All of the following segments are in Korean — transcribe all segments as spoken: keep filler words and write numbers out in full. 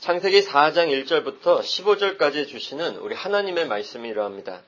창세기 사 장 일 절부터 십오 절까지 주시는 우리 하나님의 말씀이 이러합니다.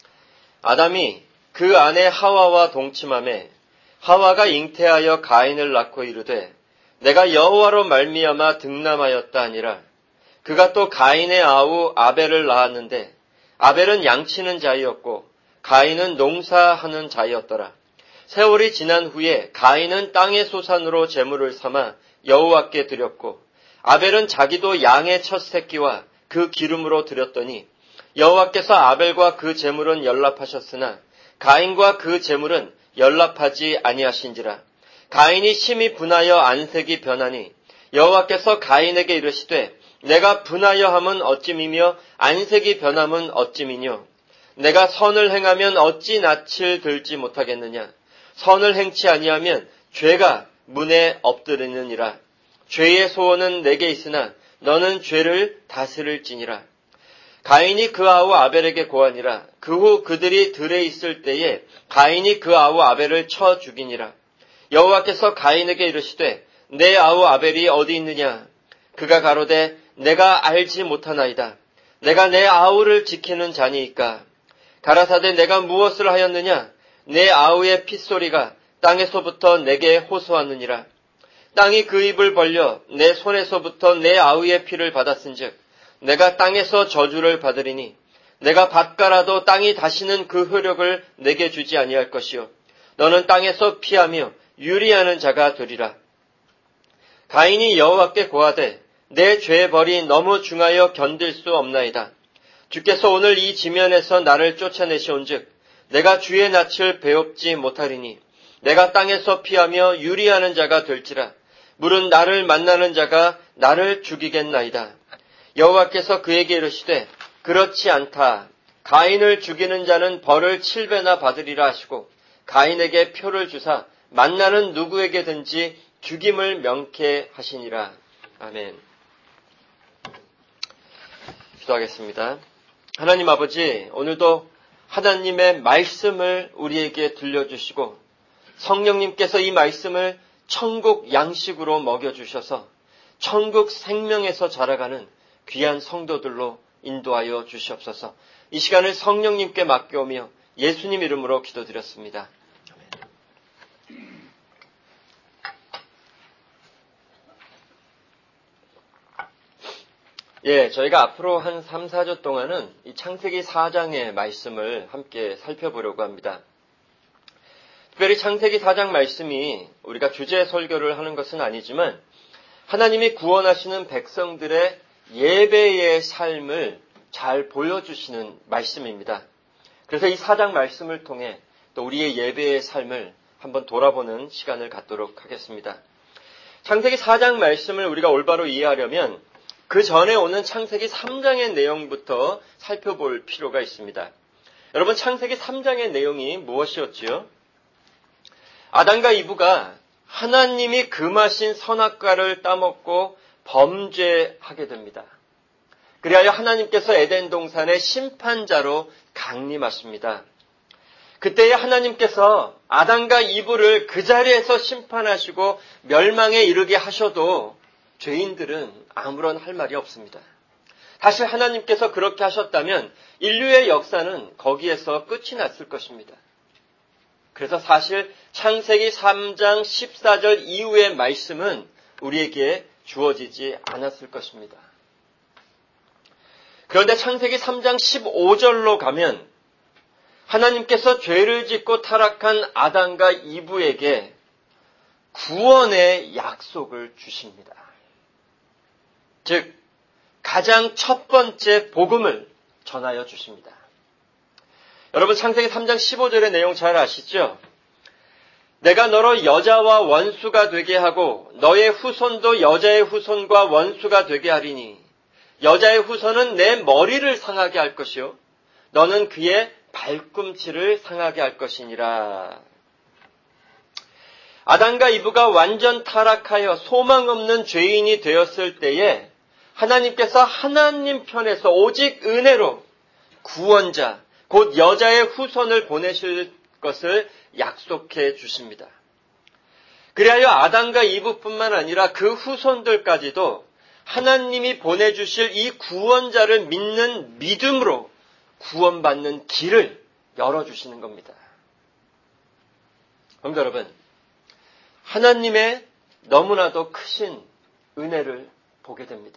아담이 그 아내 하와와 동침하매 하와가 잉태하여 가인을 낳고 이르되 내가 여호와로 말미암아 득남하였다 하니라. 그가 또 가인의 아우 아벨을 낳았는데 아벨은 양치는 자이었고 가인은 농사하는 자이었더라. 세월이 지난 후에 가인은 땅의 소산으로 제물을 삼아 여호와께 드렸고 아벨은 자기도 양의 첫 새끼와 그 기름으로 드렸더니 여호와께서 아벨과 그 제물은 연락하셨으나 가인과 그 제물은 연락하지 아니하신지라. 가인이 심히 분하여 안색이 변하니 여호와께서 가인에게 이르시되 내가 분하여 함은 어찌미며 안색이 변함은 어찌미뇨. 내가 선을 행하면 어찌 낯을 들지 못하겠느냐. 선을 행치 아니하면 죄가 문에 엎드리느니라. 죄의 소원은 내게 있으나 너는 죄를 다스릴지니라. 가인이 그 아우 아벨에게 고하니라. 그 후 그들이 들에 있을 때에 가인이 그 아우 아벨을 쳐 죽이니라. 여호와께서 가인에게 이르시되 내 아우 아벨이 어디 있느냐. 그가 가로되 내가 알지 못하나이다. 내가 내 아우를 지키는 자니이까. 가라사대 내가 무엇을 하였느냐. 내 아우의 핏소리가 땅에서부터 내게 호소하느니라. 땅이 그 입을 벌려 내 손에서부터 내 아우의 피를 받았은즉 내가 땅에서 저주를 받으리니 내가 밭가라도 땅이 다시는 그 효력을 내게 주지 아니할 것이요 너는 땅에서 피하며 유리하는 자가 되리라. 가인이 여호와께 고하되 내 죄의 벌이 너무 중하여 견딜 수 없나이다. 주께서 오늘 이 지면에서 나를 쫓아내시온즉 내가 주의 낯을 배웁지 못하리니 내가 땅에서 피하며 유리하는 자가 될지라. 물은 나를 만나는 자가 나를 죽이겠나이다. 여호와께서 그에게 이르시되 그렇지 않다. 가인을 죽이는 자는 벌을 칠 배나 받으리라 하시고 가인에게 표를 주사 만나는 누구에게든지 죽임을 명쾌하시니라. 아멘. 기도하겠습니다. 하나님 아버지, 오늘도 하나님의 말씀을 우리에게 들려주시고 성령님께서 이 말씀을 천국 양식으로 먹여주셔서 천국 생명에서 자라가는 귀한 성도들로 인도하여 주시옵소서. 이 시간을 성령님께 맡겨오며 예수님 이름으로 기도드렸습니다. 예, 저희가 앞으로 한 삼, 사 주 동안은 이 창세기 사 장의 말씀을 함께 살펴보려고 합니다. 특별히 창세기 사 장 말씀이 우리가 주제 설교를 하는 것은 아니지만 하나님이 구원하시는 백성들의 예배의 삶을 잘 보여주시는 말씀입니다. 그래서 이 사 장 말씀을 통해 또 우리의 예배의 삶을 한번 돌아보는 시간을 갖도록 하겠습니다. 창세기 사 장 말씀을 우리가 올바로 이해하려면 그 전에 오는 창세기 삼 장의 내용부터 살펴볼 필요가 있습니다. 여러분, 창세기 삼 장의 내용이 무엇이었지요? 아담과 이브가 하나님이 금하신 선악과를 따먹고 범죄하게 됩니다. 그리하여 하나님께서 에덴 동산의 심판자로 강림하십니다. 그때에 하나님께서 아담과 이브를 그 자리에서 심판하시고 멸망에 이르게 하셔도 죄인들은 아무런 할 말이 없습니다. 사실 하나님께서 그렇게 하셨다면 인류의 역사는 거기에서 끝이 났을 것입니다. 그래서 사실 창세기 삼 장 십사 절 이후의 말씀은 우리에게 주어지지 않았을 것입니다. 그런데 창세기 삼 장 십오 절로 가면 하나님께서 죄를 짓고 타락한 아담과 이브에게 구원의 약속을 주십니다. 즉 가장 첫 번째 복음을 전하여 주십니다. 여러분, 창세기 삼 장 십오 절의 내용 잘 아시죠? 내가 너로 여자와 원수가 되게 하고 너의 후손도 여자의 후손과 원수가 되게 하리니 여자의 후손은 내 머리를 상하게 할 것이요 너는 그의 발꿈치를 상하게 할 것이니라. 아담과 이브가 완전 타락하여 소망 없는 죄인이 되었을 때에 하나님께서 하나님 편에서 오직 은혜로 구원자, 곧 여자의 후손을 보내실 것을 약속해 주십니다. 그리하여 아담과 이브뿐만 아니라 그 후손들까지도 하나님이 보내주실 이 구원자를 믿는 믿음으로 구원받는 길을 열어주시는 겁니다. 성도 여러분, 하나님의 너무나도 크신 은혜를 보게 됩니다.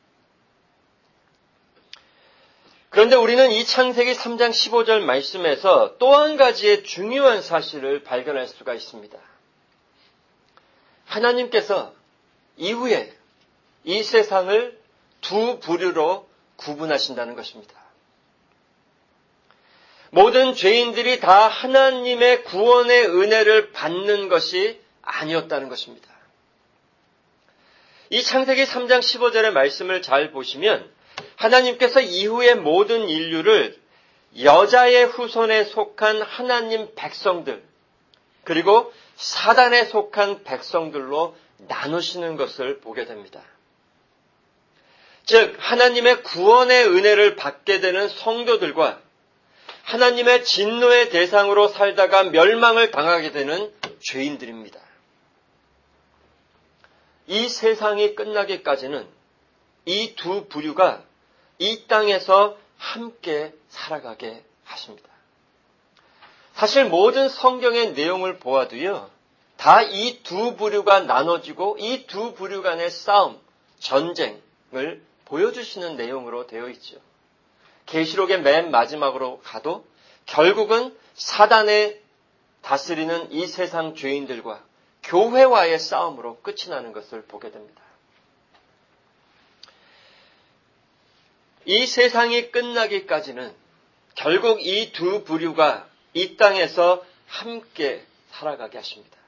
그런데 우리는 이 창세기 삼 장 십오 절 말씀에서 또 한 가지의 중요한 사실을 발견할 수가 있습니다. 하나님께서 이후에 이 세상을 두 부류로 구분하신다는 것입니다. 모든 죄인들이 다 하나님의 구원의 은혜를 받는 것이 아니었다는 것입니다. 이 창세기 삼 장 십오 절의 말씀을 잘 보시면 하나님께서 이후의 모든 인류를 여자의 후손에 속한 하나님 백성들, 그리고 사단에 속한 백성들로 나누시는 것을 보게 됩니다. 즉 하나님의 구원의 은혜를 받게 되는 성도들과 하나님의 진노의 대상으로 살다가 멸망을 당하게 되는 죄인들입니다. 이 세상이 끝나기까지는 이 두 부류가 이 땅에서 함께 살아가게 하십니다. 사실 모든 성경의 내용을 보아도요, 다 이 두 부류가 나눠지고 이 두 부류 간의 싸움, 전쟁을 보여주시는 내용으로 되어 있죠. 계시록의 맨 마지막으로 가도 결국은 사단의 다스리는 이 세상 죄인들과 교회와의 싸움으로 끝이 나는 것을 보게 됩니다. 이 세상이 끝나기까지는 결국 이 두 부류가 이 땅에서 함께 살아가게 하십니다.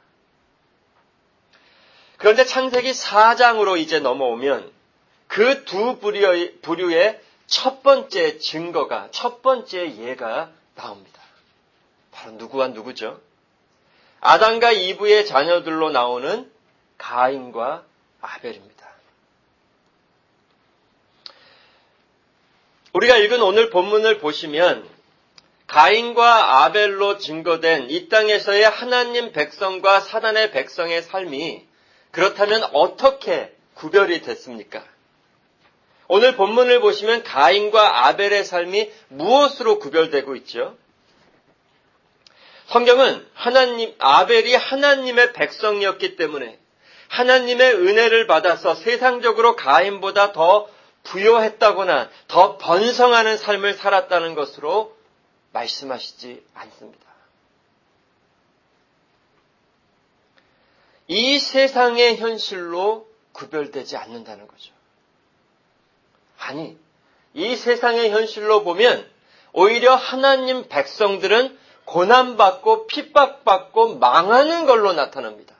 그런데 창세기 사 장으로 이제 넘어오면 그 두 부류의, 부류의 첫 번째 증거가, 첫 번째 예가 나옵니다. 바로 누구와 누구죠? 아담과 이브의 자녀들로 나오는 가인과 아벨입니다. 우리가 읽은 오늘 본문을 보시면 가인과 아벨로 증거된 이 땅에서의 하나님 백성과 사단의 백성의 삶이 그렇다면 어떻게 구별이 됐습니까? 오늘 본문을 보시면 가인과 아벨의 삶이 무엇으로 구별되고 있죠? 성경은 하나님, 아벨이 하나님의 백성이었기 때문에 하나님의 은혜를 받아서 세상적으로 가인보다 더 부요했다거나 더 번성하는 삶을 살았다는 것으로 말씀하시지 않습니다. 이 세상의 현실로 구별되지 않는다는 거죠. 아니, 이 세상의 현실로 보면 오히려 하나님 백성들은 고난받고 핍박받고 망하는 걸로 나타납니다.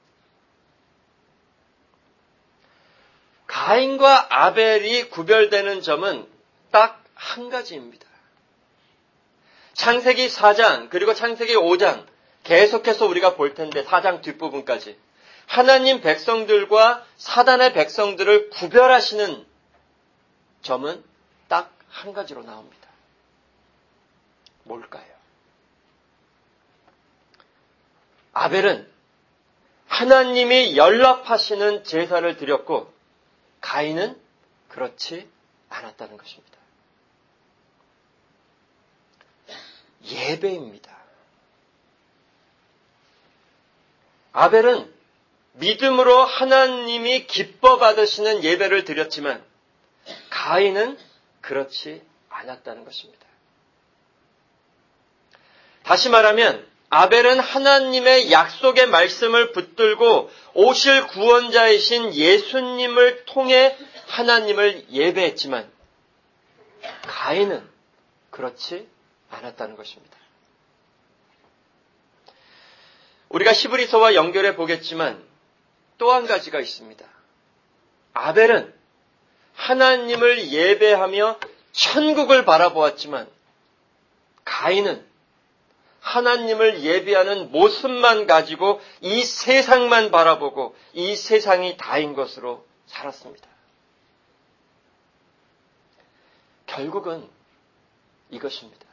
가인과 아벨이 구별되는 점은 딱 한 가지입니다. 창세기 사 장 그리고 창세기 오 장 계속해서 우리가 볼 텐데 사 장 뒷부분까지 하나님 백성들과 사단의 백성들을 구별하시는 점은 딱 한 가지로 나옵니다. 뭘까요? 아벨은 하나님이 연락하시는 제사를 드렸고 가인은 그렇지 않았다는 것입니다. 예배입니다. 아벨은 믿음으로 하나님이 기뻐 받으시는 예배를 드렸지만 가인은 그렇지 않았다는 것입니다. 다시 말하면 아벨은 하나님의 약속의 말씀을 붙들고 오실 구원자이신 예수님을 통해 하나님을 예배했지만 가인은 그렇지 않았다는 것입니다. 우리가 히브리서와 연결해 보겠지만 또 한 가지가 있습니다. 아벨은 하나님을 예배하며 천국을 바라보았지만 가인은 하나님을 예배하는 모습만 가지고 이 세상만 바라보고 이 세상이 다인 것으로 살았습니다. 결국은 이것입니다.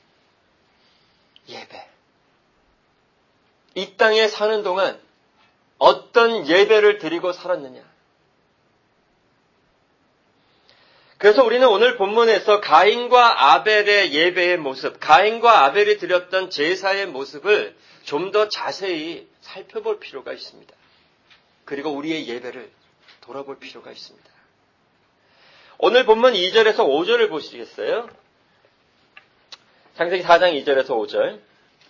예배. 이 땅에 사는 동안 어떤 예배를 드리고 살았느냐. 그래서 우리는 오늘 본문에서 가인과 아벨의 예배의 모습, 가인과 아벨이 드렸던 제사의 모습을 좀 더 자세히 살펴볼 필요가 있습니다. 그리고 우리의 예배를 돌아볼 필요가 있습니다. 오늘 본문 이 절에서 오 절을 보시겠어요? 창세기 사 장 이 절에서 오 절.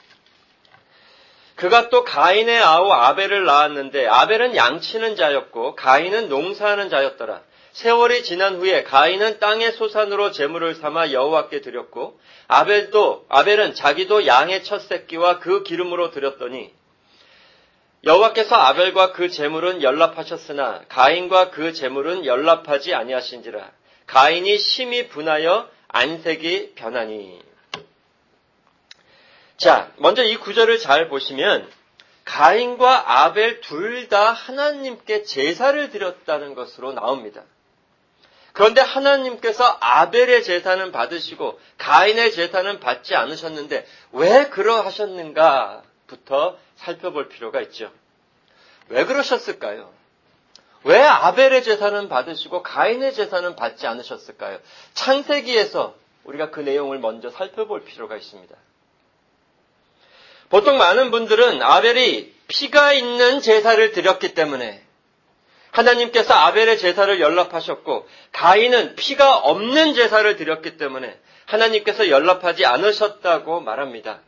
그가 또 가인의 아우 아벨을 낳았는데 아벨은 양치는 자였고 가인은 농사하는 자였더라. 세월이 지난 후에 가인은 땅의 소산으로 제물을 삼아 여호와께 드렸고 아벨도 아벨은 자기도 양의 첫 새끼와 그 기름으로 드렸더니 여호와께서 아벨과 그 제물은 연락하셨으나 가인과 그 제물은 연락하지 아니하신지라. 가인이 심히 분하여 안색이 변하니. 자, 먼저 이 구절을 잘 보시면 가인과 아벨 둘 다 하나님께 제사를 드렸다는 것으로 나옵니다. 그런데 하나님께서 아벨의 제사는 받으시고 가인의 제사는 받지 않으셨는데 왜 그러하셨는가부터 살펴볼 필요가 있죠. 왜 그러셨을까요? 왜 아벨의 제사는 받으시고 가인의 제사는 받지 않으셨을까요? 창세기에서 우리가 그 내용을 먼저 살펴볼 필요가 있습니다. 보통 많은 분들은 아벨이 피가 있는 제사를 드렸기 때문에 하나님께서 아벨의 제사를 연락하셨고 가인은 피가 없는 제사를 드렸기 때문에 하나님께서 연락하지 않으셨다고 말합니다.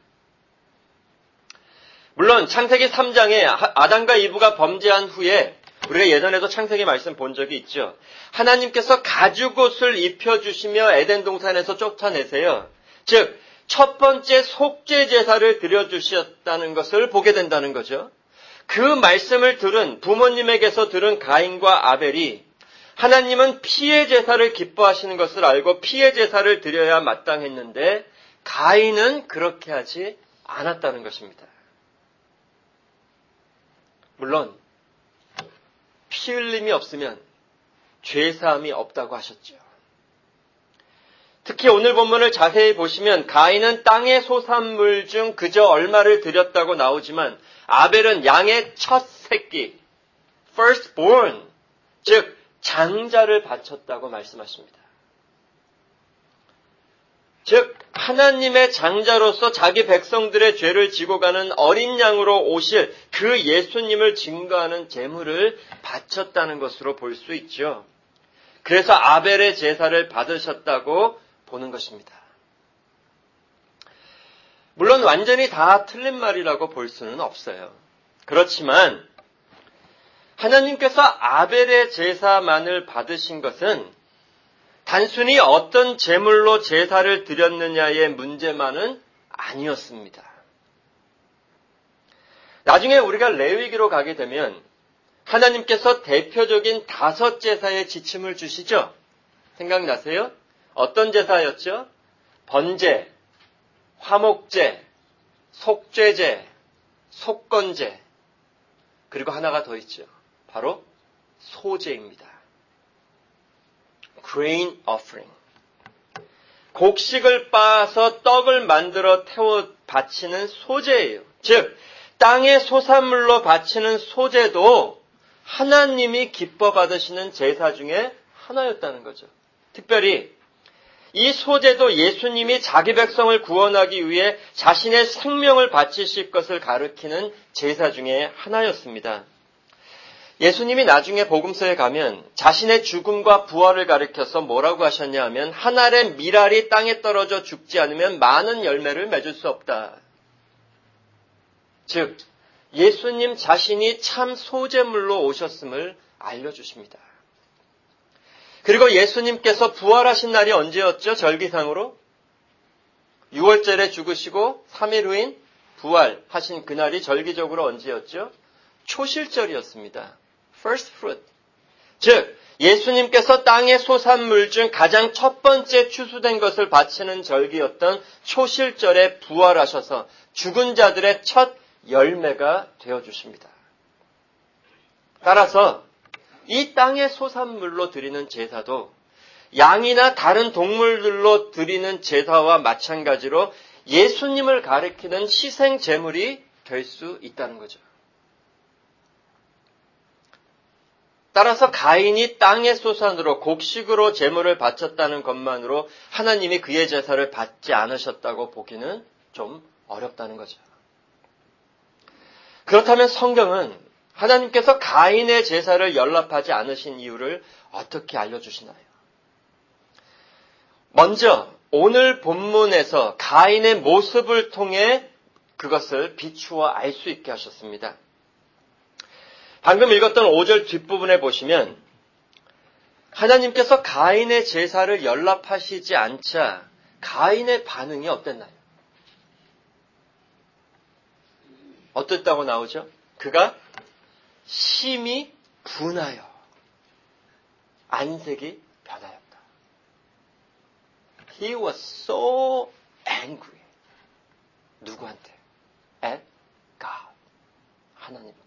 물론 창세기 삼 장에 아담과 이브가 범죄한 후에 우리가 예전에도 창세기 말씀 본 적이 있죠. 하나님께서 가죽옷을 입혀주시며 에덴 동산에서 쫓아내세요. 즉 첫 번째 속죄 제사를 드려주셨다는 것을 보게 된다는 거죠. 그 말씀을 들은 부모님에게서 들은 가인과 아벨이 하나님은 피의 제사를 기뻐하시는 것을 알고 피의 제사를 드려야 마땅했는데 가인은 그렇게 하지 않았다는 것입니다. 물론 피 흘림이 없으면 죄사함이 없다고 하셨죠. 특히 오늘 본문을 자세히 보시면 가인은 땅의 소산물 중 그저 얼마를 드렸다고 나오지만 아벨은 양의 첫 새끼, firstborn, 즉 장자를 바쳤다고 말씀하십니다. 즉 하나님의 장자로서 자기 백성들의 죄를 지고 가는 어린 양으로 오실 그 예수님을 증거하는 제물을 바쳤다는 것으로 볼 수 있죠. 그래서 아벨의 제사를 받으셨다고 보는 것입니다. 물론 완전히 다 틀린 말이라고 볼 수는 없어요. 그렇지만 하나님께서 아벨의 제사만을 받으신 것은 단순히 어떤 제물로 제사를 드렸느냐의 문제만은 아니었습니다. 나중에 우리가 레위기로 가게 되면 하나님께서 대표적인 다섯 제사의 지침을 주시죠. 생각나세요? 어떤 제사였죠? 번제, 화목제, 속죄제, 속건제, 그리고 하나가 더 있죠. 바로 소제입니다. grain offering. 곡식을 빻아서 떡을 만들어 태워 바치는 소제예요. 즉 땅의 소산물로 바치는 소제도 하나님이 기뻐 받으시는 제사 중에 하나였다는 거죠. 특별히 이 소제도 예수님이 자기 백성을 구원하기 위해 자신의 생명을 바치실 것을 가리키는 제사 중에 하나였습니다. 예수님이 나중에 복음서에 가면 자신의 죽음과 부활을 가리켜서 뭐라고 하셨냐 하면 한 알의 밀알이 땅에 떨어져 죽지 않으면 많은 열매를 맺을 수 없다. 즉 예수님 자신이 참 소제물로 오셨음을 알려주십니다. 그리고 예수님께서 부활하신 날이 언제였죠? 절기상으로? 유월절에 죽으시고 삼 일 후인 부활하신 그날이 절기적으로 언제였죠? 초실절이었습니다. First fruit. 즉 예수님께서 땅의 소산물 중 가장 첫 번째 추수된 것을 바치는 절기였던 초실절에 부활하셔서 죽은 자들의 첫 열매가 되어주십니다. 따라서 이 땅의 소산물로 드리는 제사도 양이나 다른 동물들로 드리는 제사와 마찬가지로 예수님을 가리키는 희생 제물이 될 수 있다는 거죠. 따라서 가인이 땅의 소산으로 곡식으로 제물을 바쳤다는 것만으로 하나님이 그의 제사를 받지 않으셨다고 보기는 좀 어렵다는 거죠. 그렇다면 성경은 하나님께서 가인의 제사를 연락하지 않으신 이유를 어떻게 알려주시나요? 먼저 오늘 본문에서 가인의 모습을 통해 그것을 비추어 알 수 있게 하셨습니다. 방금 읽었던 오 절 뒷부분에 보시면 하나님께서 가인의 제사를 연락하시지 않자 가인의 반응이 어땠나요? 어땠다고 나오죠? 그가 심히 분하여 안색이 변하였다. He was so angry. 누구한테? At God. 하나님께.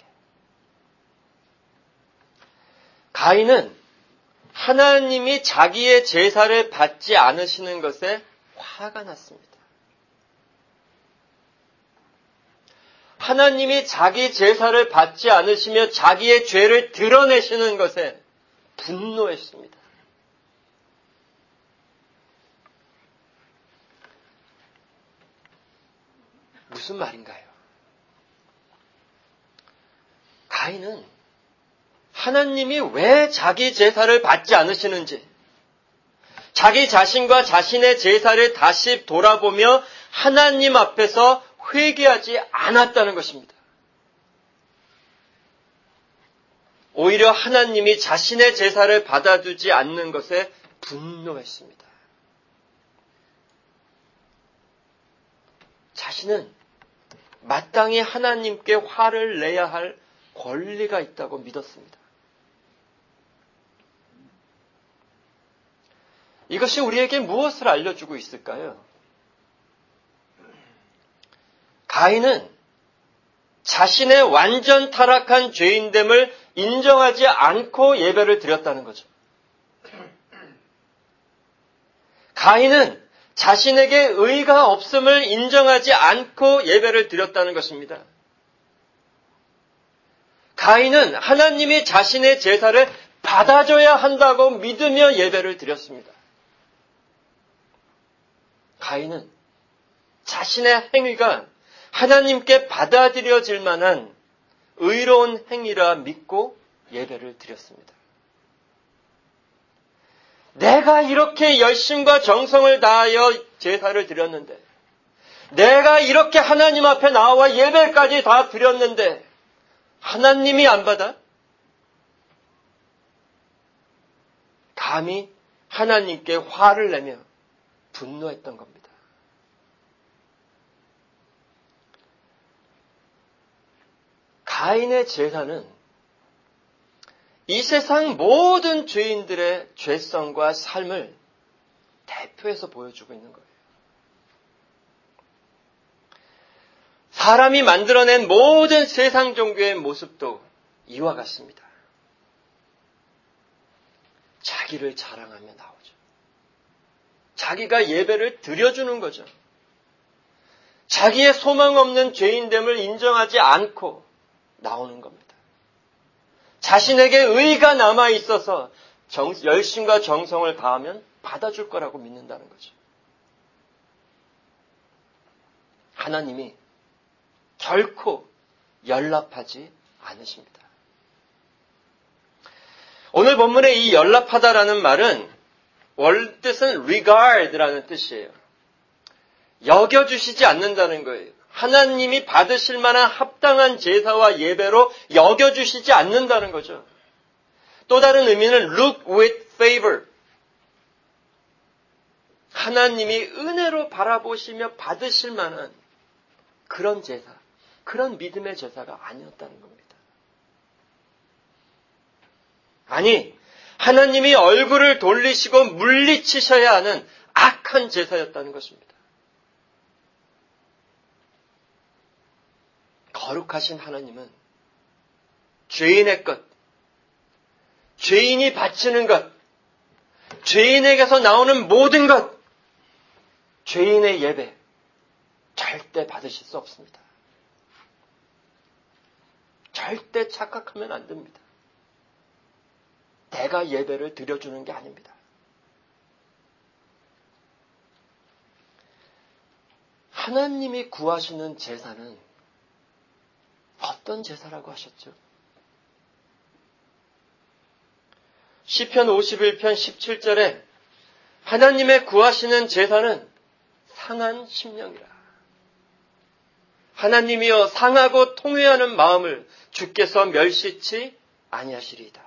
가인은 하나님이 자기의 제사를 받지 않으시는 것에 화가 났습니다. 하나님이 자기 제사를 받지 않으시며 자기의 죄를 드러내시는 것에 분노했습니다. 무슨 말인가요? 가인은 하나님이 왜 자기 제사를 받지 않으시는지, 자기 자신과 자신의 제사를 다시 돌아보며 하나님 앞에서 회개하지 않았다는 것입니다. 오히려 하나님이 자신의 제사를 받아주지 않는 것에 분노했습니다. 자신은 마땅히 하나님께 화를 내야 할 권리가 있다고 믿었습니다. 이것이 우리에게 무엇을 알려주고 있을까요? 가인은 자신의 완전 타락한 죄인됨을 인정하지 않고 예배를 드렸다는 거죠. 가인은 자신에게 의가 없음을 인정하지 않고 예배를 드렸다는 것입니다. 가인은 하나님이 자신의 제사를 받아줘야 한다고 믿으며 예배를 드렸습니다. 가인은 자신의 행위가 하나님께 받아들여질 만한 의로운 행위라 믿고 예배를 드렸습니다. 내가 이렇게 열심과 정성을 다하여 제사를 드렸는데, 내가 이렇게 하나님 앞에 나와 예배까지 다 드렸는데 하나님이 안 받아? 감히 하나님께 화를 내며 분노했던 겁니다. 가인의 제사는 이 세상 모든 죄인들의 죄성과 삶을 대표해서 보여주고 있는 거예요. 사람이 만들어낸 모든 세상 종교의 모습도 이와 같습니다. 자기를 자랑하며 나오죠. 자기가 예배를 드려주는 거죠. 자기의 소망 없는 죄인됨을 인정하지 않고 나오는 겁니다. 자신에게 의가 남아 있어서 정, 열심과 정성을 다하면 받아줄 거라고 믿는다는 거죠. 하나님이 결코 연락하지 않으십니다. 오늘 본문의 이 연락하다라는 말은 원 뜻은 regard라는 뜻이에요. 여겨주시지 않는다는 거예요. 하나님이 받으실 만한 합당한 제사와 예배로 여겨주시지 않는다는 거죠. 또 다른 의미는 look with favor. 하나님이 은혜로 바라보시며 받으실 만한 그런 제사, 그런 믿음의 제사가 아니었다는 겁니다. 아니, 하나님이 얼굴을 돌리시고 물리치셔야 하는 악한 제사였다는 것입니다. 거룩하신 하나님은 죄인의 것, 죄인이 바치는 것, 죄인에게서 나오는 모든 것, 죄인의 예배 절대 받으실 수 없습니다. 절대 착각하면 안 됩니다. 내가 예배를 드려주는 게 아닙니다. 하나님이 구하시는 제사는 어떤 제사라고 하셨죠? 시편 오십일 편 십칠 절에 하나님의 구하시는 제사는 상한 심령이라. 하나님이여 상하고 통회하는 마음을 주께서 멸시치 아니하시리이다.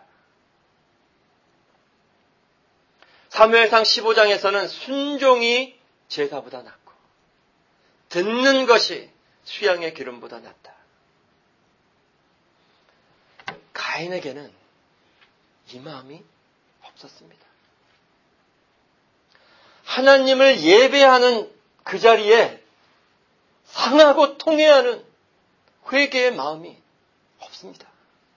사무엘상 십오 장에서는 순종이 제사보다 낫고 듣는 것이 수양의 기름보다 낫다. 가인에게는 이 마음이 없었습니다. 하나님을 예배하는 그 자리에 상하고 통회하는 회개의 마음이 없습니다.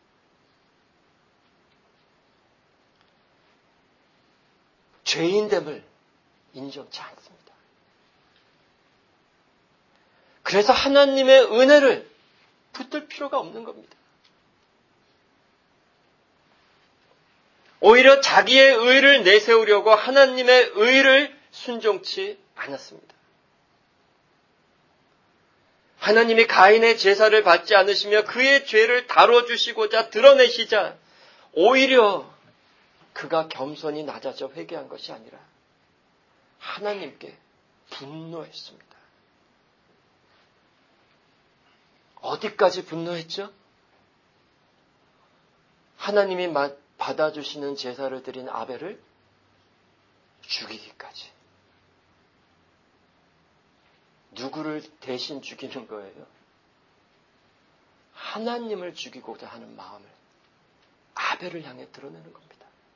죄인됨을 인정치 않습니다. 그래서 하나님의 은혜를 붙들 필요가 없는 겁니다. 오히려 자기의 의를 내세우려고 하나님의 의를 순종치 않았습니다. 하나님이 가인의 제사를 받지 않으시며 그의 죄를 다뤄주시고자 드러내시자 오히려 그가 겸손히 낮아져 회개한 것이 아니라 하나님께 분노했습니다. 어디까지 분노했죠? 하나님이 받아주시는 제사를 드린 아벨을 죽이기까지. 누구를 대신 죽이는 거예요? 하나님을 죽이고자 하는 마음을 아벨을 향해 드러내는 겁니다.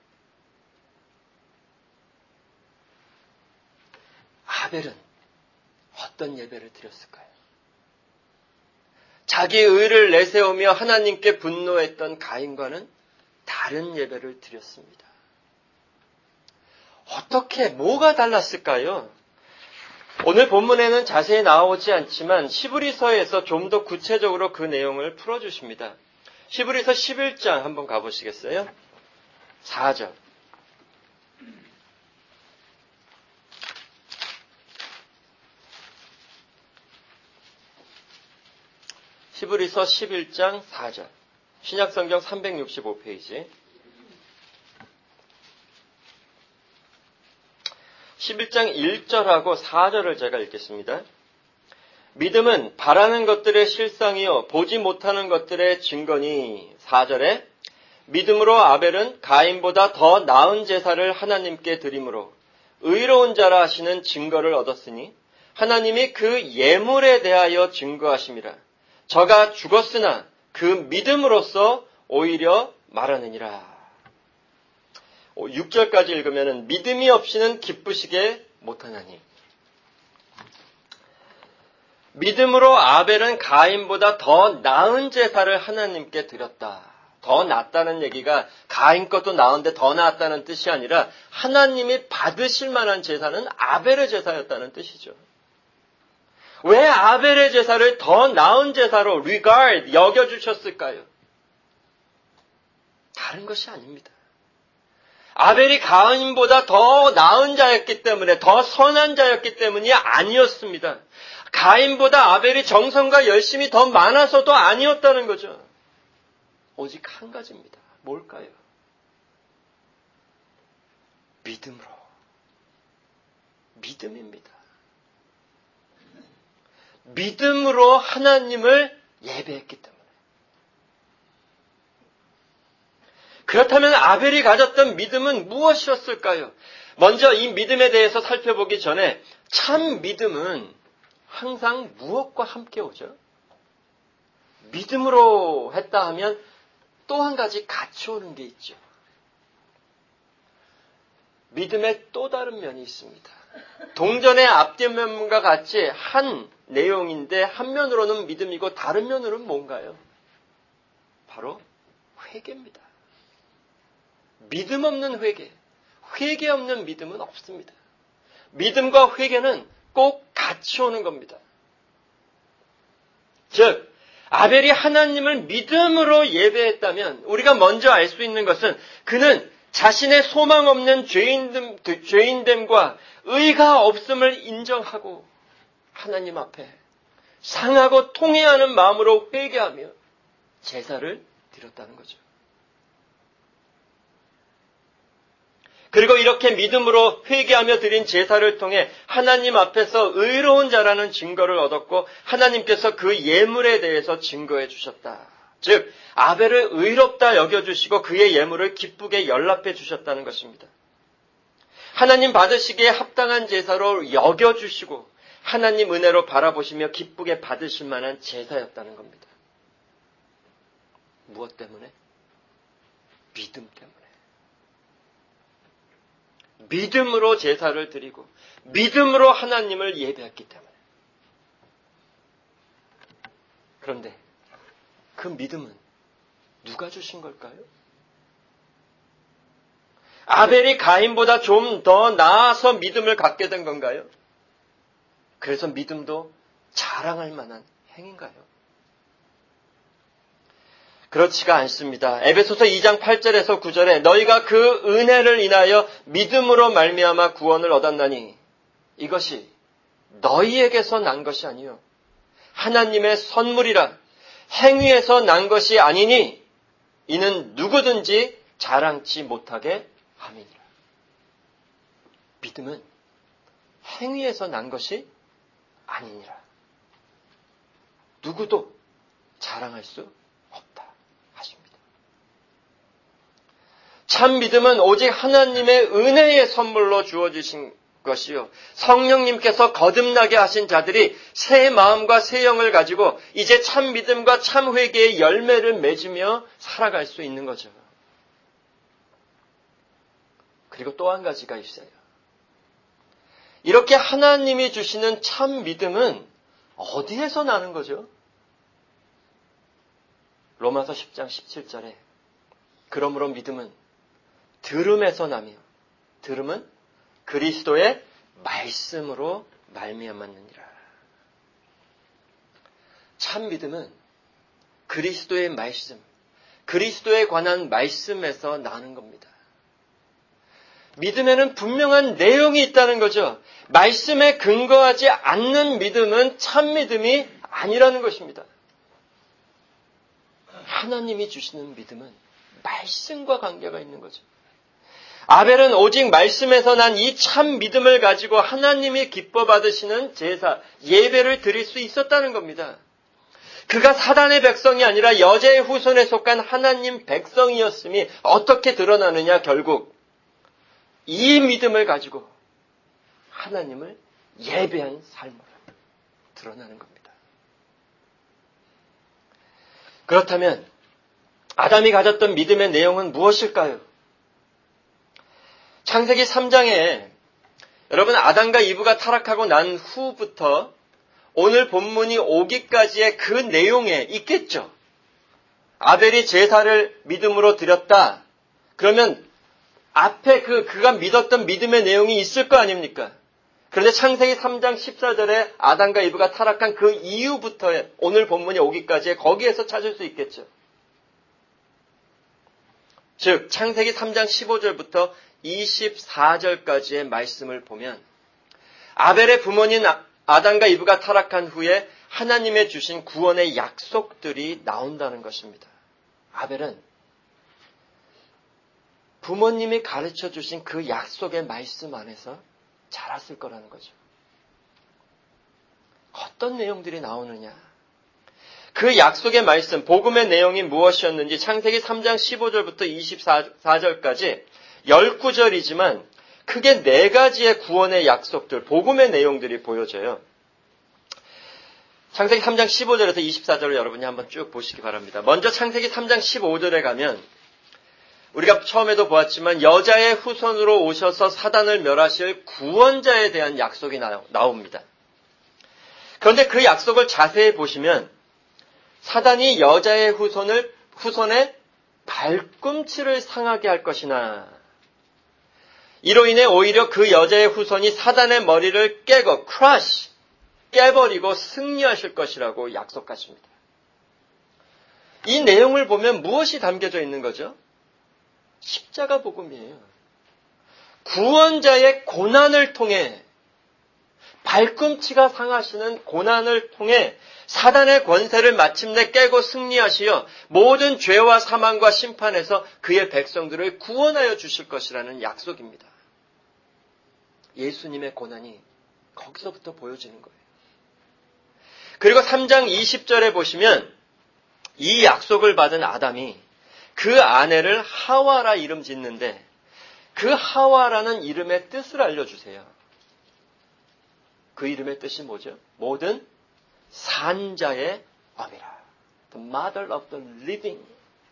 아벨은 어떤 예배를 드렸을까요? 자기의 의를 내세우며 하나님께 분노했던 가인과는 다른 예배를 드렸습니다. 어떻게, 뭐가 달랐을까요? 오늘 본문에는 자세히 나오지 않지만 히브리서에서 좀 더 구체적으로 그 내용을 풀어주십니다. 히브리서 십일 장 한번 가보시겠어요? 사 절. 히브리서 십일 장 사 절. 신약성경 삼백육십오 페이지. 십일 장 일 절하고 사 절을 제가 읽겠습니다. 믿음은 바라는 것들의 실상이요 보지 못하는 것들의 증거니. 사 절에 믿음으로 아벨은 가인보다 더 나은 제사를 하나님께 드림으로 의로운 자라 하시는 증거를 얻었으니 하나님이 그 예물에 대하여 증거하심이라. 저가 죽었으나 그 믿음으로써 오히려 말하느니라. 육 절까지 읽으면 믿음이 없이는 기쁘시게 못하나니. 믿음으로 아벨은 가인보다 더 나은 제사를 하나님께 드렸다. 더 낫다는 얘기가 가인 것도 나은데 더 낫다는 뜻이 아니라 하나님이 받으실 만한 제사는 아벨의 제사였다는 뜻이죠. 왜 아벨의 제사를 더 나은 제사로 regard, 여겨주셨을까요? 다른 것이 아닙니다. 아벨이 가인보다 더 나은 자였기 때문에, 더 선한 자였기 때문이 아니었습니다. 가인보다 아벨이 정성과 열심이 더 많아서도 아니었다는 거죠. 오직 한 가지입니다. 뭘까요? 믿음으로. 믿음입니다. 믿음으로 하나님을 예배했기 때문에. 그렇다면 아벨이 가졌던 믿음은 무엇이었을까요? 먼저 이 믿음에 대해서 살펴보기 전에 참 믿음은 항상 무엇과 함께 오죠? 믿음으로 했다 하면 또 한 가지 같이 오는 게 있죠. 믿음의 또 다른 면이 있습니다. 동전의 앞뒷면과 같이 한 내용인데 한 면으로는 믿음이고 다른 면으로는 뭔가요? 바로 회개입니다. 믿음 없는 회개, 회개 없는 믿음은 없습니다. 믿음과 회개는 꼭 같이 오는 겁니다. 즉, 아벨이 하나님을 믿음으로 예배했다면 우리가 먼저 알 수 있는 것은 그는 자신의 소망 없는 죄인됨, 죄인됨과 의가 없음을 인정하고 하나님 앞에 상하고 통회하는 마음으로 회개하며 제사를 드렸다는 거죠. 그리고 이렇게 믿음으로 회개하며 드린 제사를 통해 하나님 앞에서 의로운 자라는 증거를 얻었고 하나님께서 그 예물에 대해서 증거해 주셨다. 즉 아벨을 의롭다 여겨주시고 그의 예물을 기쁘게 연락해 주셨다는 것입니다. 하나님 받으시기에 합당한 제사로 여겨주시고 하나님 은혜로 바라보시며 기쁘게 받으실 만한 제사였다는 겁니다. 무엇 때문에? 믿음 때문에. 믿음으로 제사를 드리고 믿음으로 하나님을 예배했기 때문에. 그런데 그 믿음은 누가 주신 걸까요? 아벨이 가인보다 좀 더 나아서 믿음을 갖게 된 건가요? 그래서 믿음도 자랑할 만한 행인가요? 그렇지가 않습니다. 에베소서 이 장 팔 절에서 구 절에 너희가 그 은혜를 인하여 믿음으로 말미암아 구원을 얻었나니 이것이 너희에게서 난 것이 아니요 하나님의 선물이라 행위에서 난 것이 아니니 이는 누구든지 자랑치 못하게 함이니라. 믿음은 행위에서 난 것이 아니니라. 누구도 자랑할 수 없다 하십니다. 참 믿음은 오직 하나님의 은혜의 선물로 주어주신 것이요 성령님께서 거듭나게 하신 자들이 새 마음과 새 영을 가지고 이제 참 믿음과 참 회개의 열매를 맺으며 살아갈 수 있는 거죠. 그리고 또 한 가지가 있어요. 이렇게 하나님이 주시는 참 믿음은 어디에서 나는 거죠? 로마서 십 장 십칠 절에 그러므로 믿음은 들음에서 나며 들음은 그리스도의 말씀으로 말미암았느니라. 참 믿음은 그리스도의 말씀, 그리스도에 관한 말씀에서 나는 겁니다. 믿음에는 분명한 내용이 있다는 거죠. 말씀에 근거하지 않는 믿음은 참 믿음이 아니라는 것입니다. 하나님이 주시는 믿음은 말씀과 관계가 있는 거죠. 아벨은 오직 말씀에서 난 이 참 믿음을 가지고 하나님이 기뻐 받으시는 제사, 예배를 드릴 수 있었다는 겁니다. 그가 사단의 백성이 아니라 여자의 후손에 속한 하나님 백성이었음이 어떻게 드러나느냐? 결국 이 믿음을 가지고 하나님을 예배한 삶으로 드러나는 겁니다. 그렇다면 아담이 가졌던 믿음의 내용은 무엇일까요? 창세기 삼 장에 여러분 아담과 이브가 타락하고 난 후부터 오늘 본문이 오기까지의 그 내용에 있겠죠. 아벨이 제사를 믿음으로 드렸다. 그러면 앞에 그, 그가 믿었던 믿음의 내용이 있을 거 아닙니까? 그런데 창세기 삼 장 십사 절에 아담과 이브가 타락한 그 이후부터 오늘 본문이 오기까지의 거기에서 찾을 수 있겠죠. 즉 창세기 삼 장 십오 절부터 이십사 절까지의 말씀을 보면 아벨의 부모님 아담과 이브가 타락한 후에 하나님의 주신 구원의 약속들이 나온다는 것입니다. 아벨은 부모님이 가르쳐 주신 그 약속의 말씀 안에서 자랐을 거라는 거죠. 어떤 내용들이 나오느냐? 그 약속의 말씀, 복음의 내용이 무엇이었는지 창세기 삼 장 십오 절부터 이십사 절까지 십구 절이지만 크게 네 가지의 구원의 약속들, 복음의 내용들이 보여져요. 창세기 삼 장 십오 절에서 이십사 절을 여러분이 한번 쭉 보시기 바랍니다. 먼저 창세기 삼 장 십오 절에 가면 우리가 처음에도 보았지만 여자의 후손으로 오셔서 사단을 멸하실 구원자에 대한 약속이 나옵니다. 그런데 그 약속을 자세히 보시면 사단이 여자의 후손을, 후손의 발꿈치를 상하게 할 것이나 이로 인해 오히려 그 여자의 후손이 사단의 머리를 깨고 crush, 깨버리고 승리하실 것이라고 약속하십니다. 이 내용을 보면 무엇이 담겨져 있는 거죠? 십자가 복음이에요. 구원자의 고난을 통해, 발꿈치가 상하시는 고난을 통해 사단의 권세를 마침내 깨고 승리하시어 모든 죄와 사망과 심판에서 그의 백성들을 구원하여 주실 것이라는 약속입니다. 예수님의 고난이 거기서부터 보여지는 거예요. 그리고 삼 장 이십 절에 보시면 이 약속을 받은 아담이 그 아내를 하와라 이름 짓는데 그 하와라는 이름의 뜻을 알려주세요. 그 이름의 뜻이 뭐죠? 모든 산자의 어미라. The mother of the living.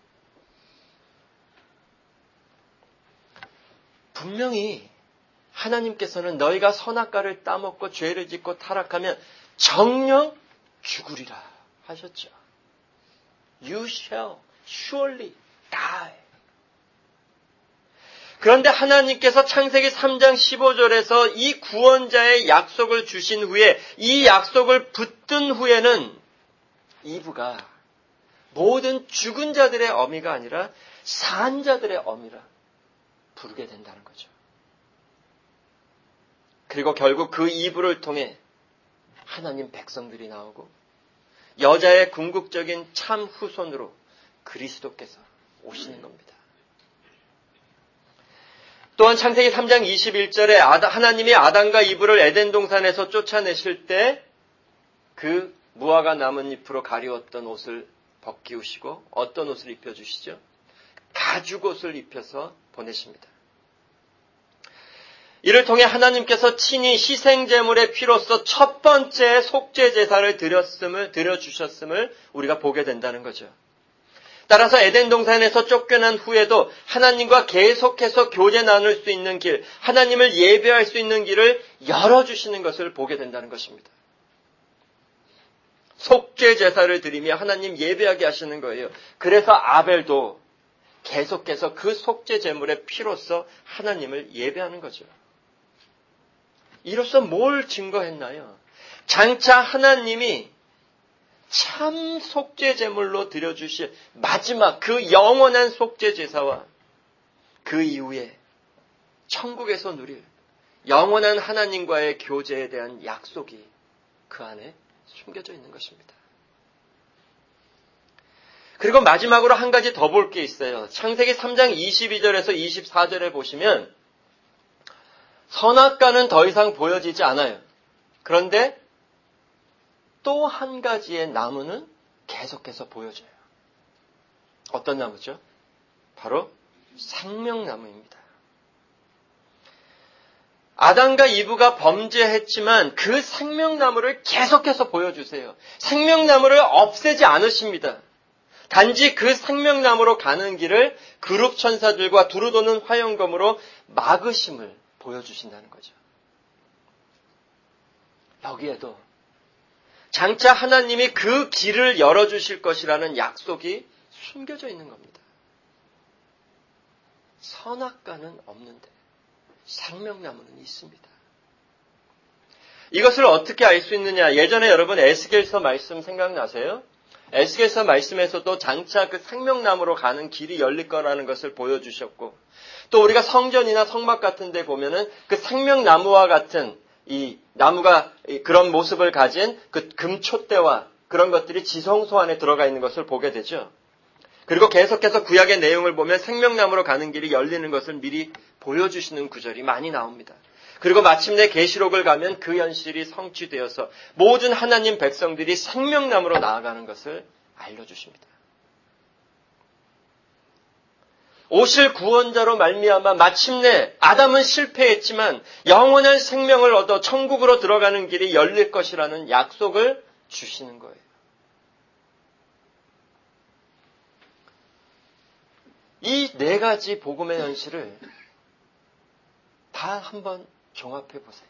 분명히 하나님께서는 너희가 선악과를 따먹고 죄를 짓고 타락하면 정녕 죽으리라 하셨죠. You shall surely die. 그런데 하나님께서 창세기 삼 장 십오 절에서 이 구원자의 약속을 주신 후에 이 약속을 붙든 후에는 이브가 모든 죽은 자들의 어미가 아니라 산 자들의 어미라 부르게 된다는 거죠. 그리고 결국 그 이브를 통해 하나님 백성들이 나오고 여자의 궁극적인 참 후손으로 그리스도께서 오시는 겁니다. 또한 창세기 삼 장 이십일 절에 하나님이 아담과 이브를 에덴 동산에서 쫓아내실 때 그 무화과 나뭇잎으로 가리웠던 옷을 벗기우시고 어떤 옷을 입혀주시죠? 가죽옷을 입혀서 보내십니다. 이를 통해 하나님께서 친히 희생제물의 피로서 첫 번째 속죄 제사를 드렸음을, 드려주셨음을 우리가 보게 된다는 거죠. 따라서 에덴 동산에서 쫓겨난 후에도 하나님과 계속해서 교제 나눌 수 있는 길, 하나님을 예배할 수 있는 길을 열어주시는 것을 보게 된다는 것입니다. 속죄 제사를 드리며 하나님 예배하게 하시는 거예요. 그래서 아벨도 계속해서 그 속죄 제물의 피로서 하나님을 예배하는 거죠. 이로써 뭘 증거했나요? 장차 하나님이 참 속죄 제물로 드려주실 마지막 그 영원한 속죄 제사와 그 이후에 천국에서 누릴 영원한 하나님과의 교제에 대한 약속이 그 안에 숨겨져 있는 것입니다. 그리고 마지막으로 한 가지 더 볼 게 있어요. 창세기 삼 장 이십이 절에서 이십사 절에 보시면 선악과는 더 이상 보여지지 않아요. 그런데 또 한 가지의 나무는 계속해서 보여져요. 어떤 나무죠? 바로 생명나무입니다. 아담과 이브가 범죄했지만 그 생명나무를 계속해서 보여주세요. 생명나무를 없애지 않으십니다. 단지 그 생명나무로 가는 길을 그룹 천사들과 두루 도는 화영검으로 막으심을 보여주신다는 거죠. 여기에도 장차 하나님이 그 길을 열어주실 것이라는 약속이 숨겨져 있는 겁니다. 선악과는 없는데 생명나무는 있습니다. 이것을 어떻게 알 수 있느냐? 예전에 여러분 에스겔서 말씀 생각나세요? 에스겔서 말씀에서도 장차 그 생명나무로 가는 길이 열릴 거라는 것을 보여주셨고, 또 우리가 성전이나 성막 같은 데 보면은 그 생명나무와 같은 이 나무가 그런 모습을 가진 그 금촛대와 그런 것들이 지성소 안에 들어가 있는 것을 보게 되죠. 그리고 계속해서 구약의 내용을 보면 생명나무로 가는 길이 열리는 것을 미리 보여주시는 구절이 많이 나옵니다. 그리고 마침내 계시록을 가면 그 현실이 성취되어서 모든 하나님 백성들이 생명나무로 나아가는 것을 알려주십니다. 오실 구원자로 말미암아 마침내 아담은 실패했지만 영원한 생명을 얻어 천국으로 들어가는 길이 열릴 것이라는 약속을 주시는 거예요. 이 네 가지 복음의 현실을 다 한번 종합해 보세요.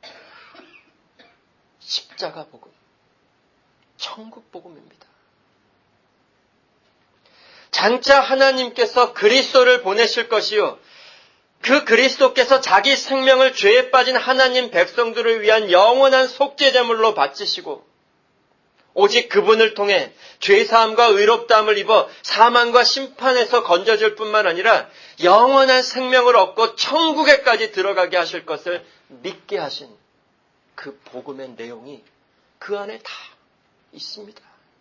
십자가 복음, 천국 복음입니다. 장차 하나님께서 그리스도를 보내실 것이요, 그 그리스도께서 자기 생명을 죄에 빠진 하나님 백성들을 위한 영원한 속죄제물로 바치시고 오직 그분을 통해 죄사함과 의롭다함을 입어 사망과 심판에서 건져줄 뿐만 아니라 영원한 생명을 얻고 천국에까지 들어가게 하실 것을 믿게 하신 그 복음의 내용이 그 안에 다 있습니다.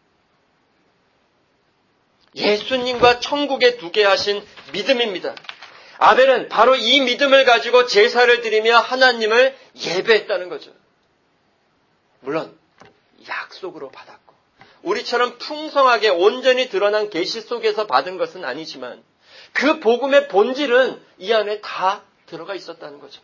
예수님과 천국에 두게 하신 믿음입니다. 아벨은 바로 이 믿음을 가지고 제사를 드리며 하나님을 예배했다는 거죠. 물론 약속으로 받았고 우리처럼 풍성하게 온전히 드러난 계시 속에서 받은 것은 아니지만 그 복음의 본질은 이 안에 다 들어가 있었다는 거죠.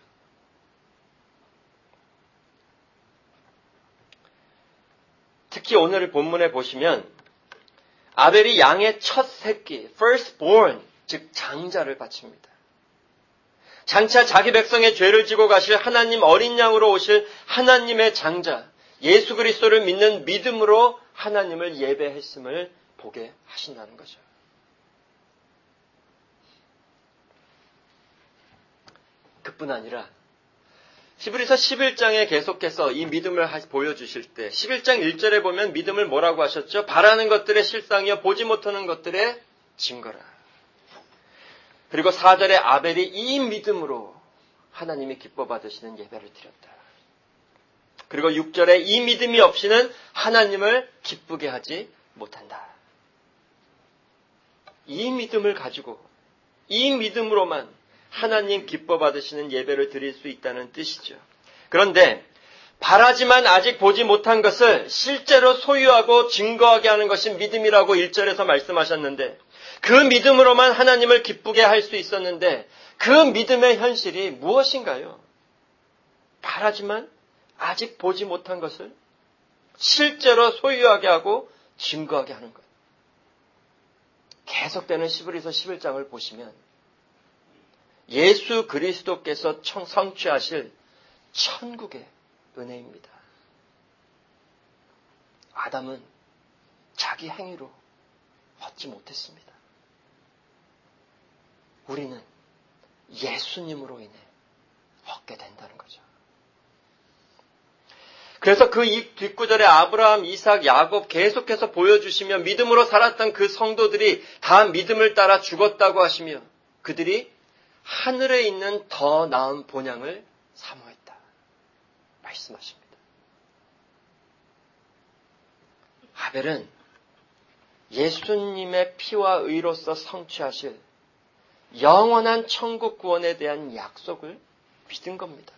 특히 오늘 본문에 보시면 아벨이 양의 첫 새끼, firstborn, 즉 장자를 바칩니다. 장차 자기 백성의 죄를 지고 가실 하나님 어린 양으로 오실 하나님의 장자, 예수 그리스도를 믿는 믿음으로 하나님을 예배했음을 보게 하신다는 거죠. 그뿐 아니라 히브리서 십일 장에 계속해서 이 믿음을 보여주실 때 십일 장 일 절에 보면 믿음을 뭐라고 하셨죠? 바라는 것들의 실상이요 보지 못하는 것들의 증거라. 그리고 사 절에 아벨이 이 믿음으로 하나님이 기뻐 받으시는 예배를 드렸다. 그리고 육 절에 이 믿음이 없이는 하나님을 기쁘게 하지 못한다. 이 믿음을 가지고 이 믿음으로만 하나님 기뻐 받으시는 예배를 드릴 수 있다는 뜻이죠. 그런데 바라지만 아직 보지 못한 것을 실제로 소유하고 증거하게 하는 것이 믿음이라고 일 절에서 말씀하셨는데 그 믿음으로만 하나님을 기쁘게 할 수 있었는데 그 믿음의 현실이 무엇인가요? 바라지만 아직 보지 못한 것을 실제로 소유하게 하고 증거하게 하는 것. 계속되는 히브리서 십일 장을 보시면 예수 그리스도께서 성취하실 천국의 은혜입니다. 아담은 자기 행위로 얻지 못했습니다. 우리는 예수님으로 인해 얻게 된다는 거죠. 그래서 그 뒷구절에 아브라함, 이삭, 야곱 계속해서 보여주시며 믿음으로 살았던 그 성도들이 다 믿음을 따라 죽었다고 하시며 그들이 하늘에 있는 더 나은 본향을 사모했다. 말씀하십니다. 아벨은 예수님의 피와 의로서 성취하실 영원한 천국 구원에 대한 약속을 믿은 겁니다.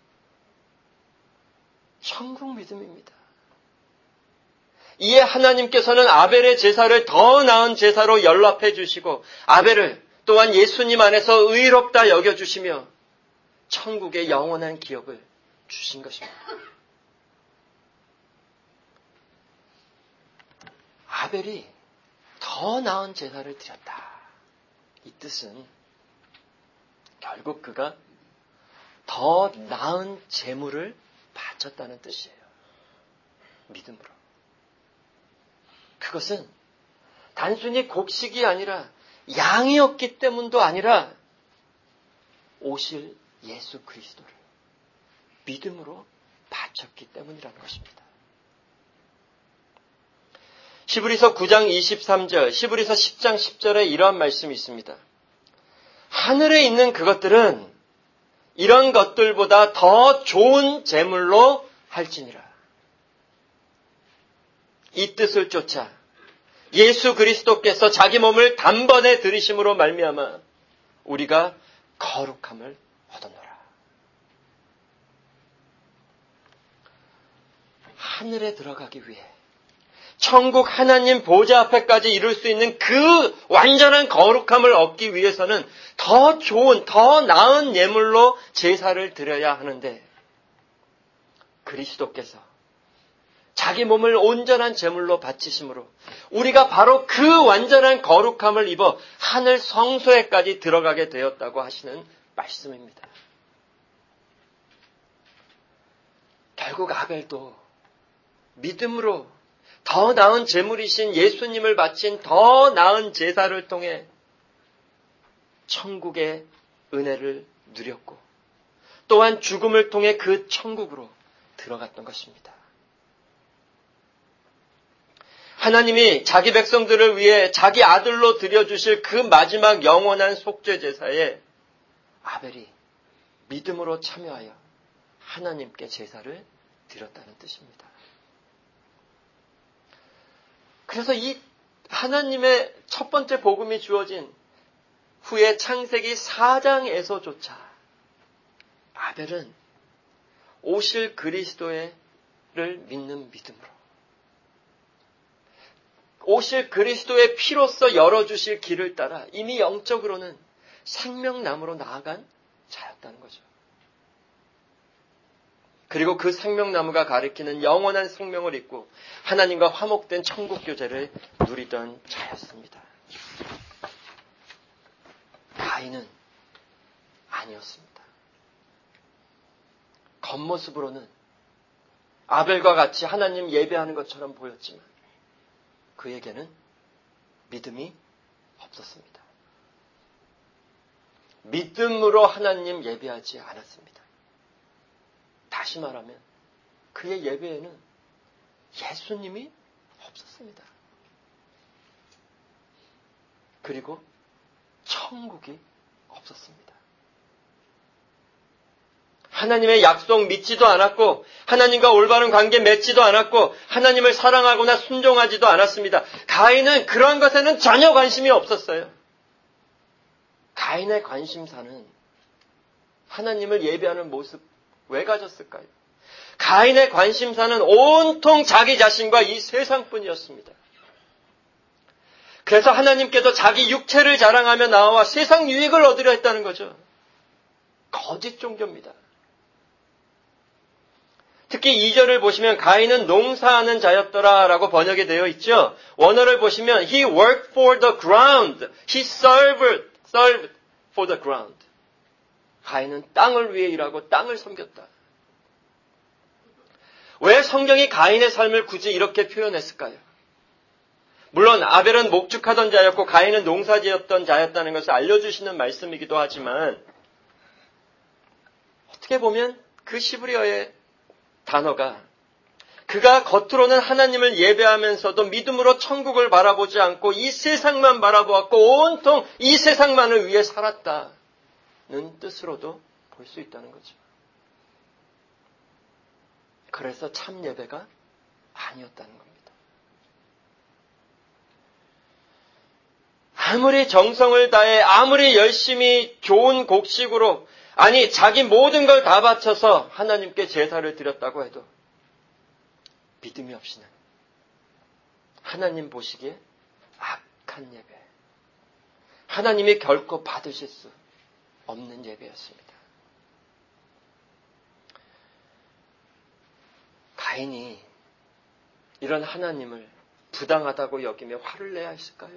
천국 믿음입니다. 이에 하나님께서는 아벨의 제사를 더 나은 제사로 연락해 주시고 아벨을 또한 예수님 안에서 의롭다 여겨주시며 천국의 영원한 기업을 주신 것입니다. 아벨이 더 나은 제사를 드렸다. 이 뜻은 결국 그가 더 나은 제물을 바쳤다는 뜻이에요. 믿음으로. 그것은 단순히 곡식이 아니라 양이었기 때문도 아니라 오실 예수 그리스도를 믿음으로 바쳤기 때문이라는 것입니다. 히브리서 구 장 이십삼 절, 히브리서 십 장 십 절에 이러한 말씀이 있습니다. 하늘에 있는 그것들은 이런 것들보다 더 좋은 제물로 할지니라. 이 뜻을 쫓아 예수 그리스도께서 자기 몸을 단번에 들이심으로 말미암아 우리가 거룩함을 얻었노라. 하늘에 들어가기 위해 천국 하나님 보좌 앞에까지 이룰 수 있는 그 완전한 거룩함을 얻기 위해서는 더 좋은, 더 나은 예물로 제사를 드려야 하는데 그리스도께서 자기 몸을 온전한 제물로 바치심으로 우리가 바로 그 완전한 거룩함을 입어 하늘 성소에까지 들어가게 되었다고 하시는 말씀입니다. 결국 아벨도 믿음으로 더 나은 제물이신 예수님을 바친 더 나은 제사를 통해 천국의 은혜를 누렸고 또한 죽음을 통해 그 천국으로 들어갔던 것입니다. 하나님이 자기 백성들을 위해 자기 아들로 드려주실 그 마지막 영원한 속죄 제사에 아벨이 믿음으로 참여하여 하나님께 제사를 드렸다는 뜻입니다. 그래서 이 하나님의 첫 번째 복음이 주어진 후에 창세기 사 장에서조차 아벨은 오실 그리스도를 믿는 믿음으로 오실 그리스도의 피로써 열어주실 길을 따라 이미 영적으로는 생명나무로 나아간 자였다는 거죠. 그리고 그 생명나무가 가리키는 영원한 생명을 입고 하나님과 화목된 천국 교제를 누리던 자였습니다. 가인은 아니었습니다. 겉모습으로는 아벨과 같이 하나님 예배하는 것처럼 보였지만 그에게는 믿음이 없었습니다. 믿음으로 하나님 예배하지 않았습니다. 다시 말하면 그의 예배에는 예수님이 없었습니다. 그리고 천국이 없었습니다. 하나님의 약속 믿지도 않았고 하나님과 올바른 관계 맺지도 않았고 하나님을 사랑하거나 순종하지도 않았습니다. 가인은 그런 것에는 전혀 관심이 없었어요. 가인의 관심사는 하나님을 예배하는 모습 왜 가졌을까요? 가인의 관심사는 온통 자기 자신과 이 세상뿐이었습니다. 그래서 하나님께서 자기 육체를 자랑하며 나와 세상 유익을 얻으려 했다는 거죠. 거짓 종교입니다. 특히 이 절을 보시면 가인은 농사하는 자였더라라고 번역이 되어 있죠. 원어를 보시면 He worked for the ground. He served, served for the ground. 가인은 땅을 위해 일하고 땅을 섬겼다. 왜 성경이 가인의 삶을 굳이 이렇게 표현했을까요? 물론 아벨은 목축하던 자였고 가인은 농사지었던 자였다는 것을 알려주시는 말씀이기도 하지만 어떻게 보면 그 시브리어의 단어가 그가 겉으로는 하나님을 예배하면서도 믿음으로 천국을 바라보지 않고 이 세상만 바라보았고 온통 이 세상만을 위해 살았다는 뜻으로도 볼 수 있다는 거죠. 그래서 참 예배가 아니었다는 겁니다. 아무리 정성을 다해 아무리 열심히 좋은 곡식으로 아니 자기 모든 걸 다 바쳐서 하나님께 제사를 드렸다고 해도 믿음이 없이는 하나님 보시기에 악한 예배, 하나님이 결코 받으실 수 없는 예배였습니다. 가인이 이런 하나님을 부당하다고 여기며 화를 내야 했을까요?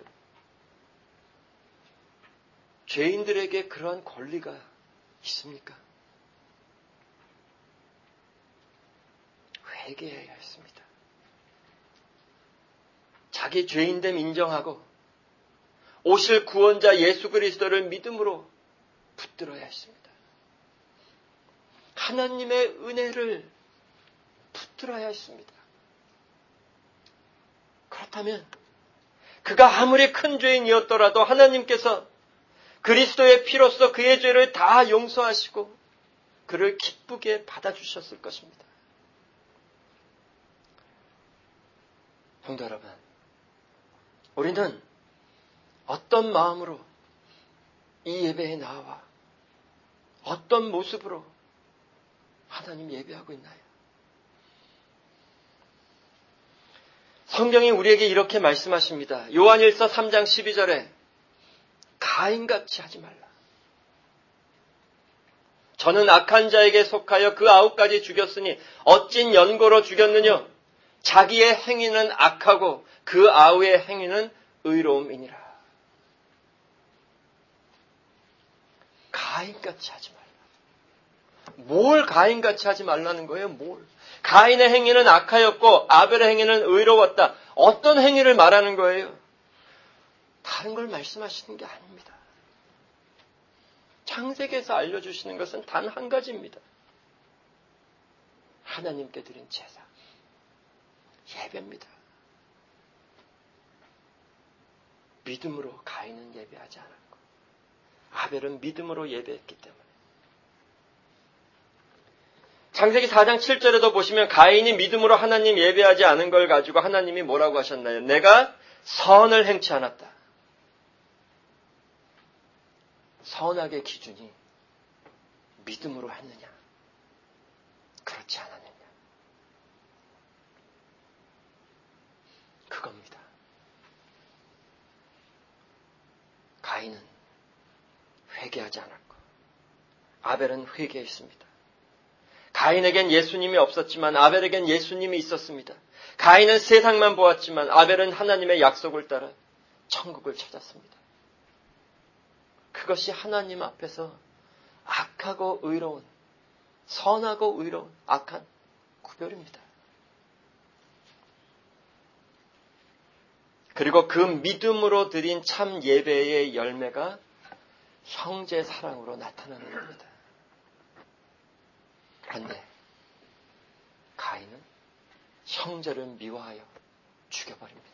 죄인들에게 그러한 권리가 있습니까? 회개해야 했습니다. 자기 죄인됨 인정하고 오실 구원자 예수 그리스도를 믿음으로 붙들어야 했습니다. 하나님의 은혜를 붙들어야 했습니다. 그렇다면 그가 아무리 큰 죄인이었더라도 하나님께서 그리스도의 피로써 그의 죄를 다 용서하시고 그를 기쁘게 받아주셨을 것입니다. 성도 여러분, 우리는 어떤 마음으로 이 예배에 나와 어떤 모습으로 하나님 예배하고 있나요? 성경이 우리에게 이렇게 말씀하십니다. 요한일서 삼 장 십이 절에 가인같이 하지 말라. 저는 악한 자에게 속하여 그 아홉까지 죽였으니 어찐 연고로 죽였느냐? 자기의 행위는 악하고 그 아우의 행위는 의로움이니라. 가인같이 하지 말라. 뭘 가인같이 하지 말라는 거예요? 뭘? 가인의 행위는 악하였고 아벨의 행위는 의로웠다. 어떤 행위를 말하는 거예요? 다른 걸 말씀하시는 게 아닙니다. 창세기에서 알려주시는 것은 단 한 가지입니다. 하나님께 드린 제사, 예배입니다. 믿음으로 가인은 예배하지 않았고 아벨은 믿음으로 예배했기 때문에. 창세기 사 장 칠 절에도 보시면 가인이 믿음으로 하나님 예배하지 않은 걸 가지고 하나님이 뭐라고 하셨나요? 내가 선을 행치 않았다. 선악의 기준이 믿음으로 했느냐? 그렇지 않았느냐? 그겁니다. 가인은 회개하지 않았고 아벨은 회개했습니다. 가인에겐 예수님이 없었지만 아벨에겐 예수님이 있었습니다. 가인은 세상만 보았지만 아벨은 하나님의 약속을 따라 천국을 찾았습니다. 그것이 하나님 앞에서 악하고 의로운, 선하고 의로운 악한 구별입니다. 그리고 그 믿음으로 드린 참 예배의 열매가 형제 사랑으로 나타나는 겁니다. 그런데 가인은 형제를 미워하여 죽여버립니다.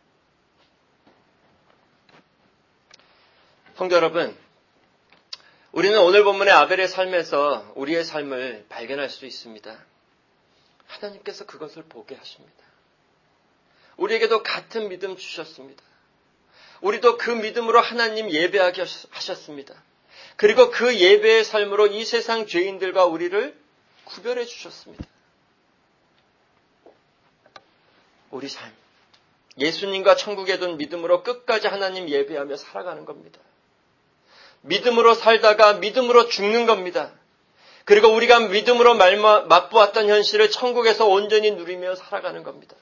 성도 여러분, 우리는 오늘 본문의 아벨의 삶에서 우리의 삶을 발견할 수 있습니다. 하나님께서 그것을 보게 하십니다. 우리에게도 같은 믿음 주셨습니다. 우리도 그 믿음으로 하나님 예배하게 하셨습니다. 그리고 그 예배의 삶으로 이 세상 죄인들과 우리를 구별해 주셨습니다. 우리 삶, 예수님과 천국에 둔 믿음으로 끝까지 하나님 예배하며 살아가는 겁니다. 믿음으로 살다가 믿음으로 죽는 겁니다. 그리고 우리가 믿음으로 맛보았던 현실을 천국에서 온전히 누리며 살아가는 겁니다.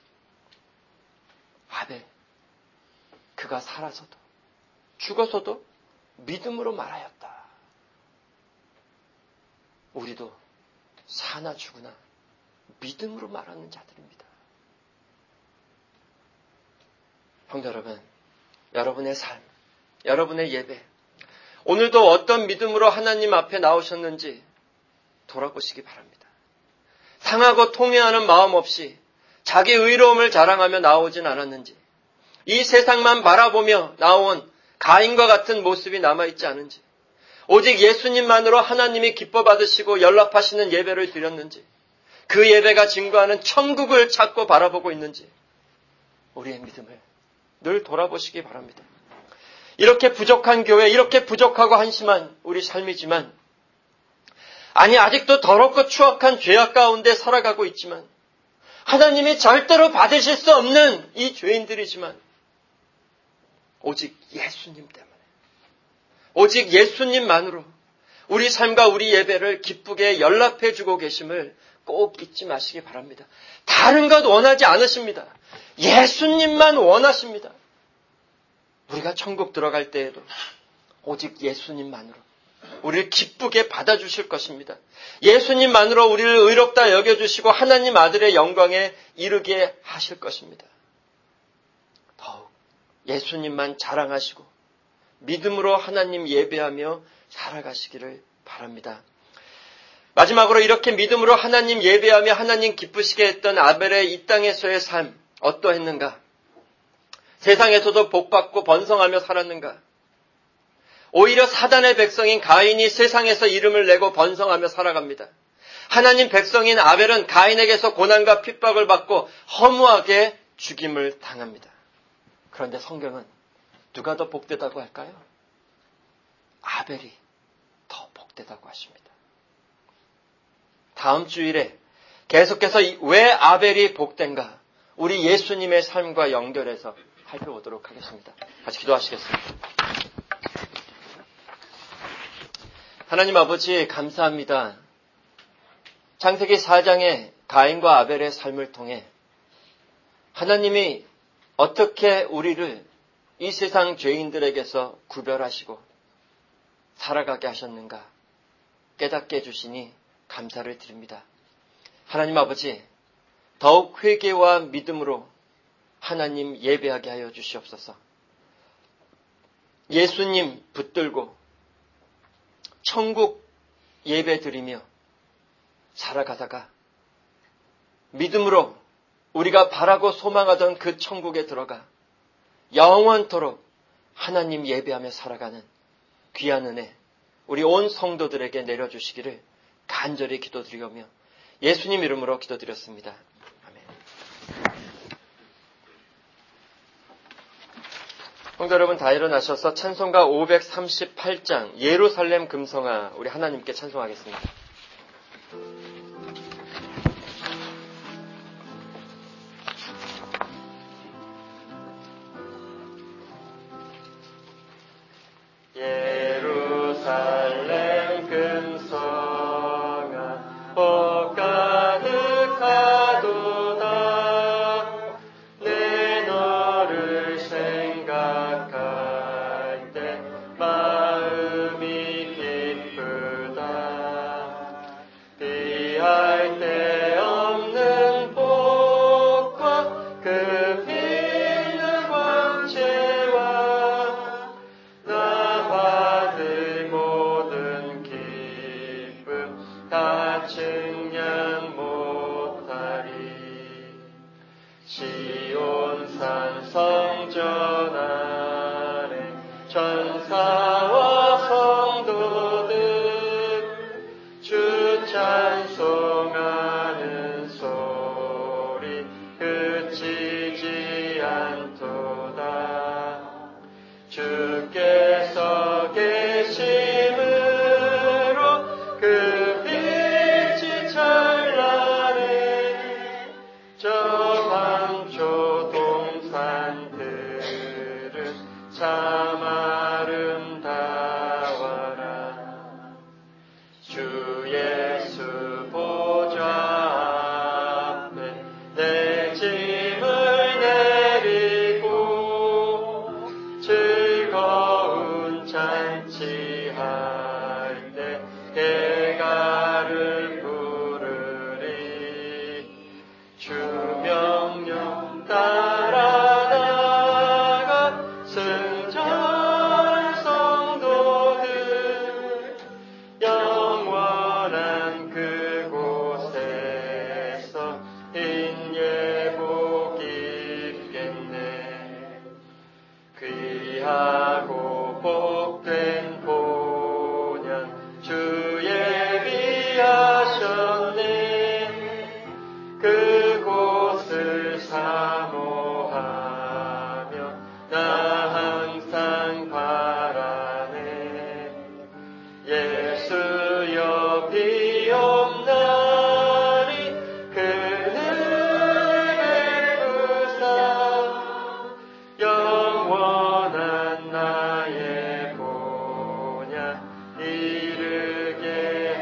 아벨, 그가 살아서도 죽어서도 믿음으로 말하였다. 우리도 사나 죽으나 믿음으로 말하는 자들입니다. 성도 여러분, 여러분의 삶, 여러분의 예배, 오늘도 어떤 믿음으로 하나님 앞에 나오셨는지 돌아보시기 바랍니다. 상하고 통회하는 마음 없이 자기 의로움을 자랑하며 나오진 않았는지, 이 세상만 바라보며 나온 가인과 같은 모습이 남아있지 않은지, 오직 예수님만으로 하나님이 기뻐 받으시고 연락하시는 예배를 드렸는지, 그 예배가 증거하는 천국을 찾고 바라보고 있는지 우리의 믿음을 늘 돌아보시기 바랍니다. 이렇게 부족한 교회, 이렇게 부족하고 한심한 우리 삶이지만, 아니 아직도 더럽고 추악한 죄악 가운데 살아가고 있지만, 하나님이 절대로 받으실 수 없는 이 죄인들이지만 오직 예수님 때문에, 오직 예수님만으로 우리 삶과 우리 예배를 기쁘게 연락해주고 계심을 꼭 잊지 마시기 바랍니다. 다른 것 원하지 않으십니다. 예수님만 원하십니다. 우리가 천국 들어갈 때에도 오직 예수님만으로 우리를 기쁘게 받아주실 것입니다. 예수님만으로 우리를 의롭다 여겨주시고 하나님 아들의 영광에 이르게 하실 것입니다. 더욱 예수님만 자랑하시고 믿음으로 하나님 예배하며 살아가시기를 바랍니다. 마지막으로 이렇게 믿음으로 하나님 예배하며 하나님 기쁘시게 했던 아벨의 이 땅에서의 삶 어떠했는가? 세상에서도 복받고 번성하며 살았는가? 오히려 사단의 백성인 가인이 세상에서 이름을 내고 번성하며 살아갑니다. 하나님 백성인 아벨은 가인에게서 고난과 핍박을 받고 허무하게 죽임을 당합니다. 그런데 성경은 누가 더 복되다고 할까요? 아벨이 더 복되다고 하십니다. 다음 주일에 계속해서 왜 아벨이 복된가? 우리 예수님의 삶과 연결해서 살펴보도록 하겠습니다. 같이 기도하시겠습니다. 하나님 아버지 감사합니다. 창세기 사 장의 가인과 아벨의 삶을 통해 하나님이 어떻게 우리를 이 세상 죄인들에게서 구별하시고 살아가게 하셨는가 깨닫게 해주시니 감사를 드립니다. 하나님 아버지, 더욱 회개와 믿음으로 하나님 예배하게 하여 주시옵소서. 예수님 붙들고 천국 예배 드리며 살아가다가 믿음으로 우리가 바라고 소망하던 그 천국에 들어가 영원토록 하나님 예배하며 살아가는 귀한 은혜 우리 온 성도들에게 내려주시기를 간절히 기도드리며 예수님 이름으로 기도드렸습니다. 아멘. 성도 여러분, 다 일어나셔서 찬송가 오백삼십팔 장 예루살렘 금성아 우리 하나님께 찬송하겠습니다. 예루살렘 금성아 복 가득하도다. 내 너를 생각할 때 마음이 기쁘다. 비할 데 없는 복과 그 빛난 광채와 나 받을 모든 기쁨 다 측량 못하리. 시온산 성전 아래 천사와 성도들 주 찬송하는 소리 그치지 않도다. 주께서 계심으로 그 빛이 찬란해. 저 황초 동산들은 참 아름다워라. 주 예수 보좌 앞에 내 짐을 내리고 즐거운 잔치할 때 개가를 부르리. 주 명령 따라 나가 승전 성도들 영원한 그곳에서 인예복 입겠네. 귀하고 복된 본향 주 예비하셨네. 그곳을 사모하며 나 항상 바라네. 예수여 비옵나니 그늘 베푸사. 영원한 나의 본향 이르게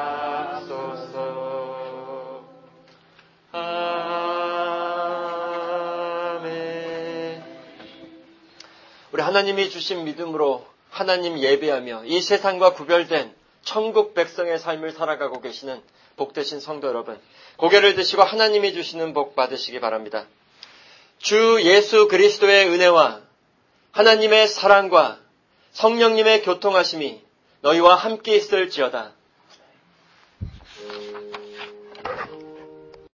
하소서. 아멘. 우리 하나님이 주신 믿음으로 하나님 예배하며 이 세상과 구별된 천국 백성의 삶을 살아가고 계시는 복되신 성도 여러분, 고개를 드시고 하나님이 주시는 복 받으시기 바랍니다. 주 예수 그리스도의 은혜와 하나님의 사랑과 성령님의 교통하심이 너희와 함께 있을지어다.